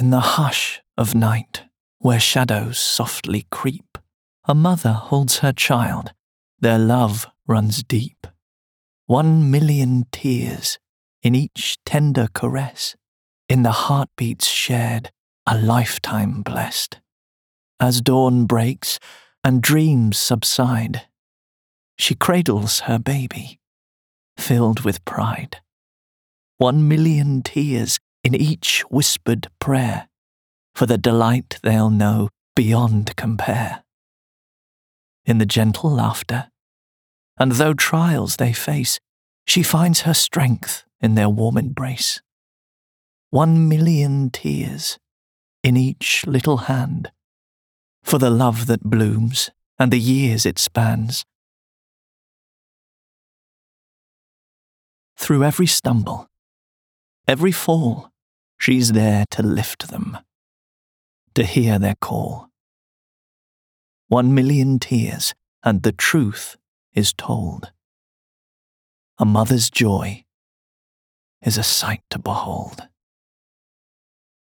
In the hush of night, where shadows softly creep, a mother holds her child, their love runs deep. 1,000,000 tears in each tender caress, in the heartbeats shared, a lifetime blessed. As dawn breaks and dreams subside, she cradles her baby, filled with pride. 1,000,000 tears in each whispered prayer, for the delight they'll know beyond compare. In the gentle laughter, and though trials they face, she finds her strength in their warm embrace. 1,000,000 tears in each little hand, for the love that blooms and the years it spans. Through every stumble, every fall, she's there to lift them, to hear their call. 1,000,000 tears, and the truth is told. A mother's joy is a sight to behold.